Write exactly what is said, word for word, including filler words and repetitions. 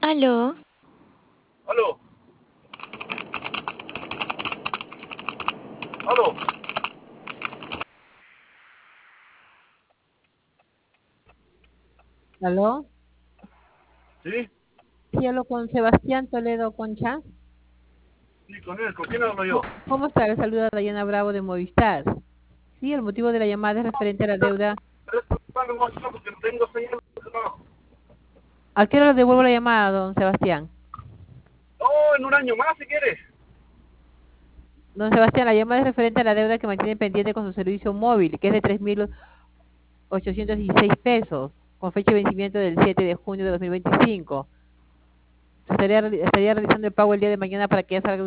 Aló, Aló, aló. ¿Aló? ¿Sí? Sí, hablo con Sebastián Toledo Concha. Sí, con él. ¿Con quién hablo yo? Co- ¿Cómo está? Le saluda Dayana Bravo de Movistar. Sí, el motivo de la llamada es referente a la deuda. Dame más tiempo porque no tengo señal de trabajo. ¿A qué hora le devuelvo la llamada, don Sebastián? Oh, en un año más si quieres. Don Sebastián, la llamada es referente a la deuda que mantiene pendiente con su servicio móvil, que es de tres mil ochocientos dieciséis pesos, con fecha de vencimiento del siete de junio de dos mil veinticinco. Se estaría, estaría realizando el pago el día de mañana para que ya salga